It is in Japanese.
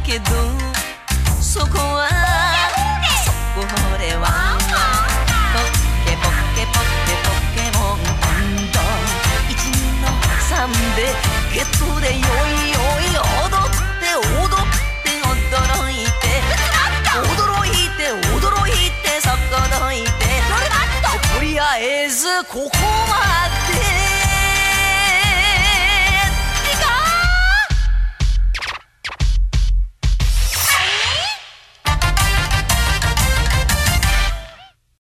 けどそこはそこれはポッケポッケポッケポッケモン今度1、2の3でゲットでよいよい踊って踊って驚いて驚いて驚いてそこどいてとりあえずここ